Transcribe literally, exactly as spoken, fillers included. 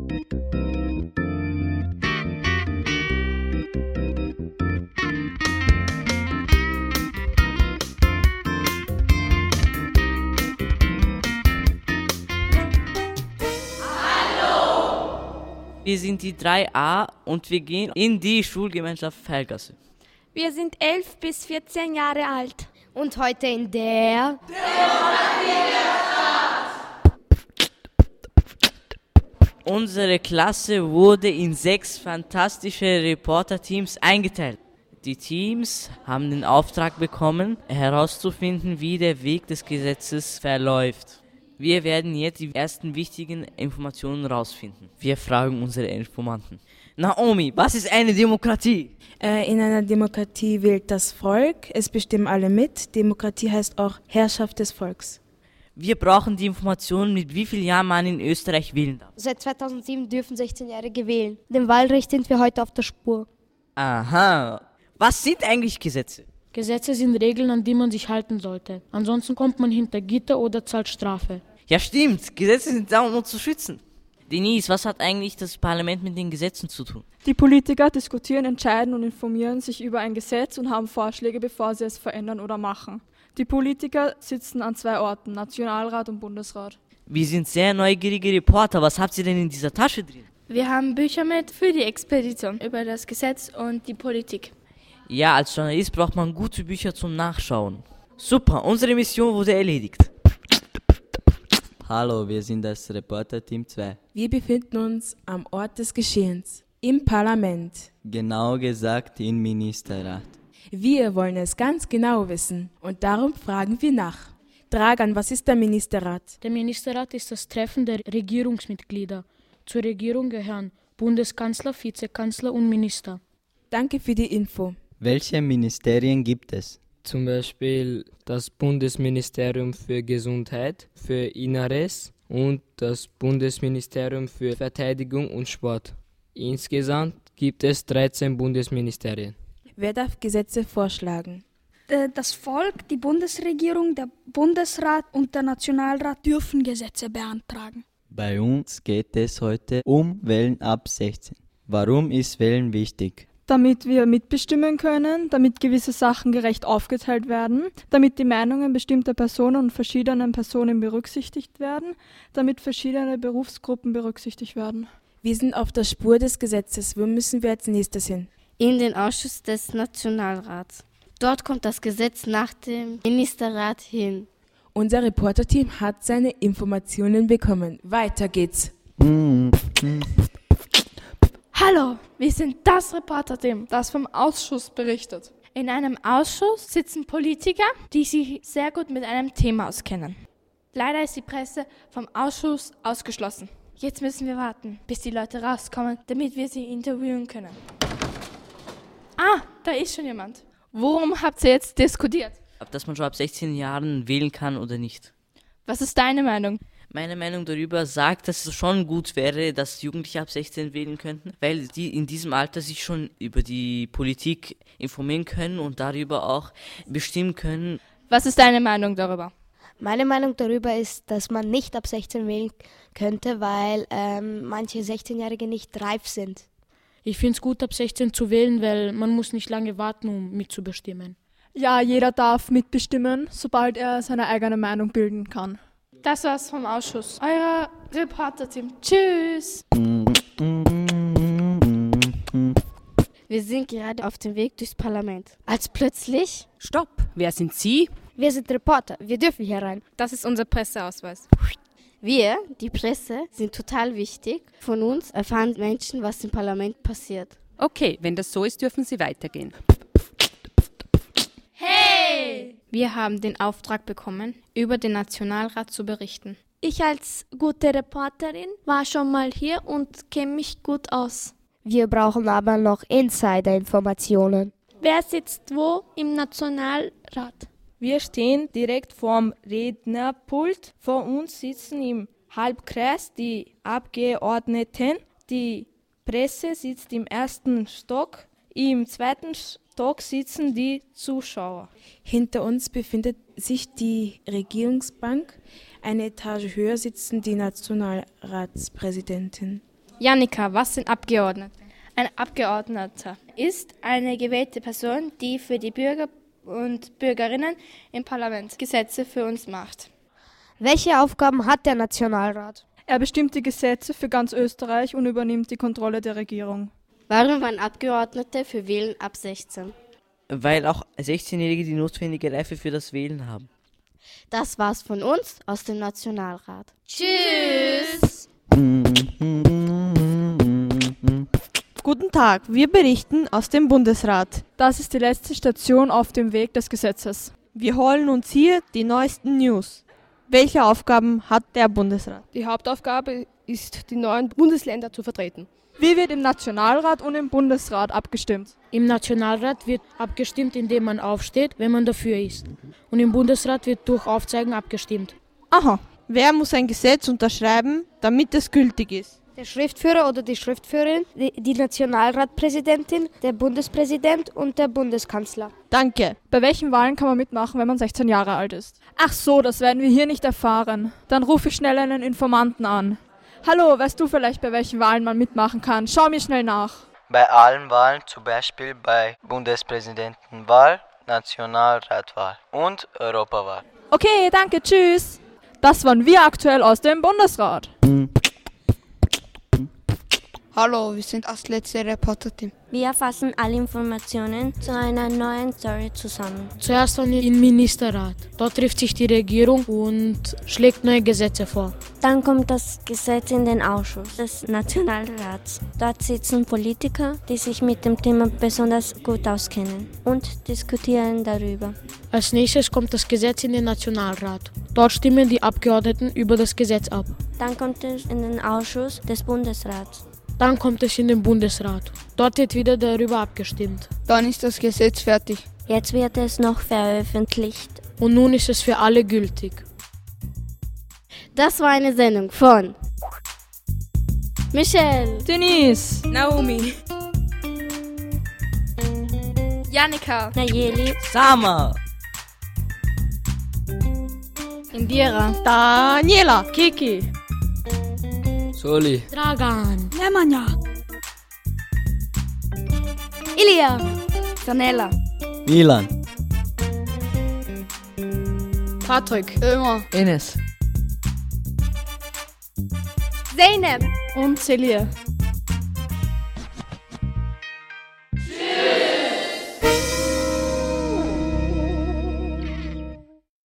Wir sind die drei a und wir gehen in die Schulgemeinschaft Pfeilgasse. Wir sind elf bis vierzehn Jahre alt. Und heute in der Unsere Klasse wurde in sechs fantastische Reporter-Teams eingeteilt. Die Teams haben den Auftrag bekommen, herauszufinden, wie der Weg des Gesetzes verläuft. Wir werden jetzt die ersten wichtigen Informationen rausfinden. Wir fragen unsere Informanten. Naomi, was ist eine Demokratie? Äh, in einer Demokratie wählt das Volk, es bestimmen alle mit. Demokratie heißt auch Herrschaft des Volks. Wir brauchen die Informationen, mit wie vielen Jahren man in Österreich wählen darf. Seit zweitausendsieben dürfen sechzehnjährige wählen. Dem Wahlrecht sind wir heute auf der Spur. Aha. Was sind eigentlich Gesetze? Gesetze sind Regeln, an die man sich halten sollte. Ansonsten kommt man hinter Gitter oder zahlt Strafe. Ja stimmt, Gesetze sind da, um uns zu schützen. Denise, was hat eigentlich das Parlament mit den Gesetzen zu tun? Die Politiker diskutieren, entscheiden und informieren sich über ein Gesetz und haben Vorschläge, bevor sie es verändern oder machen. Die Politiker sitzen an zwei Orten, Nationalrat und Bundesrat. Wir sind sehr neugierige Reporter. Was habt ihr denn in dieser Tasche drin? Wir haben Bücher mit für die Expedition über das Gesetz und die Politik. Ja, als Journalist braucht man gute Bücher zum Nachschauen. Super, unsere Mission wurde erledigt. Hallo, wir sind das Reporter-Team zwei. Wir befinden uns am Ort des Geschehens, im Parlament. Genau gesagt im Ministerrat. Wir wollen es ganz genau wissen und darum fragen wir nach. Dragan, was ist der Ministerrat? Der Ministerrat ist das Treffen der Regierungsmitglieder. Zur Regierung gehören Bundeskanzler, Vizekanzler und Minister. Danke für die Info. Welche Ministerien gibt es? Zum Beispiel das Bundesministerium für Gesundheit, für Inneres und das Bundesministerium für Verteidigung und Sport. Insgesamt gibt es dreizehn Bundesministerien. Wer darf Gesetze vorschlagen? Das Volk, die Bundesregierung, der Bundesrat und der Nationalrat dürfen Gesetze beantragen. Bei uns geht es heute um Wählen ab sechzehn. Warum ist Wählen wichtig? Damit wir mitbestimmen können, damit gewisse Sachen gerecht aufgeteilt werden, damit die Meinungen bestimmter Personen und verschiedenen Personen berücksichtigt werden, damit verschiedene Berufsgruppen berücksichtigt werden. Wir sind auf der Spur des Gesetzes. Wo müssen wir als nächstes hin? In den Ausschuss des Nationalrats. Dort kommt das Gesetz nach dem Ministerrat hin. Unser Reporterteam hat seine Informationen bekommen. Weiter geht's. Hallo, wir sind das Reporterteam, das vom Ausschuss berichtet. In einem Ausschuss sitzen Politiker, die sich sehr gut mit einem Thema auskennen. Leider ist die Presse vom Ausschuss ausgeschlossen. Jetzt müssen wir warten, bis die Leute rauskommen, damit wir sie interviewen können. Ah, da ist schon jemand. Worum habt ihr jetzt diskutiert? Ob dass man schon ab sechzehn Jahren wählen kann oder nicht. Was ist deine Meinung? Meine Meinung darüber sagt, dass es schon gut wäre, dass Jugendliche ab sechzehn wählen könnten, weil die in diesem Alter sich schon über die Politik informieren können und darüber auch bestimmen können. Was ist deine Meinung darüber? Meine Meinung darüber ist, dass man nicht ab sechzehn wählen könnte, weil ähm, manche sechzehnjährige nicht reif sind. Ich finde es gut, ab sechzehn zu wählen, weil man muss nicht lange warten, um mitzubestimmen. Ja, jeder darf mitbestimmen, sobald er seine eigene Meinung bilden kann. Das war's vom Ausschuss. Euer Reporterteam. Tschüss. Wir sind gerade auf dem Weg durchs Parlament. Als plötzlich... Stopp! Wer sind Sie? Wir sind Reporter. Wir dürfen hier rein. Das ist unser Presseausweis. Wir, die Presse, sind total wichtig. Von uns erfahren Menschen, was im Parlament passiert. Okay, wenn das so ist, dürfen Sie weitergehen. Hey! Wir haben den Auftrag bekommen, über den Nationalrat zu berichten. Ich als gute Reporterin war schon mal hier und kenne mich gut aus. Wir brauchen aber noch Insider-Informationen. Wer sitzt wo im Nationalrat? Wir stehen direkt vorm Rednerpult. Vor uns sitzen im Halbkreis die Abgeordneten. Die Presse sitzt im ersten Stock. Im zweiten Stock sitzen die Zuschauer. Hinter uns befindet sich die Regierungsbank. Eine Etage höher sitzen die Nationalratspräsidenten. Janika, was sind Abgeordnete? Ein Abgeordneter ist eine gewählte Person, die für die Bürger und Bürgerinnen im Parlament Gesetze für uns macht. Welche Aufgaben hat der Nationalrat? Er bestimmt die Gesetze für ganz Österreich und übernimmt die Kontrolle der Regierung. Warum waren Abgeordnete für Wählen ab sechzehn? Weil auch sechzehnjährige die notwendige Reife für das Wählen haben. Das war's von uns aus dem Nationalrat. Tschüss! Guten Tag, wir berichten aus dem Bundesrat. Das ist die letzte Station auf dem Weg des Gesetzes. Wir holen uns hier die neuesten News. Welche Aufgaben hat der Bundesrat? Die Hauptaufgabe ist, die neuen Bundesländer zu vertreten. Wie wird im Nationalrat und im Bundesrat abgestimmt? Im Nationalrat wird abgestimmt, indem man aufsteht, wenn man dafür ist. Und im Bundesrat wird durch Aufzeigen abgestimmt. Aha, wer muss ein Gesetz unterschreiben, damit es gültig ist? Der Schriftführer oder die Schriftführerin, die, die Nationalratpräsidentin, der Bundespräsident und der Bundeskanzler. Danke. Bei welchen Wahlen kann man mitmachen, wenn man sechzehn Jahre alt ist? Ach so, das werden wir hier nicht erfahren. Dann rufe ich schnell einen Informanten an. Hallo, weißt du vielleicht, bei welchen Wahlen man mitmachen kann? Schau mir schnell nach. Bei allen Wahlen, zum Beispiel bei Bundespräsidentenwahl, Nationalratwahl und Europawahl. Okay, danke, tschüss. Das waren wir aktuell aus dem Bundesrat. Hallo, wir sind das letzte Reporter-Team. Wir fassen alle Informationen zu einer neuen Story zusammen. Zuerst dann im Ministerrat. Dort trifft sich die Regierung und schlägt neue Gesetze vor. Dann kommt das Gesetz in den Ausschuss des Nationalrats. Dort sitzen Politiker, die sich mit dem Thema besonders gut auskennen und diskutieren darüber. Als nächstes kommt das Gesetz in den Nationalrat. Dort stimmen die Abgeordneten über das Gesetz ab. Dann kommt es in den Ausschuss des Bundesrats. Dann kommt es in den Bundesrat. Dort wird wieder darüber abgestimmt. Dann ist das Gesetz fertig. Jetzt wird es noch veröffentlicht. Und nun ist es für alle gültig. Das war eine Sendung von Michelle, Denise, Naomi, Janika, Nayeli, Sama, Indira, Daniela, Kiki, Soli, Dragan, Nemanja, Ilia, Sanella, Milan, Patrick, Ömer, Enes, Zeynep und Celia.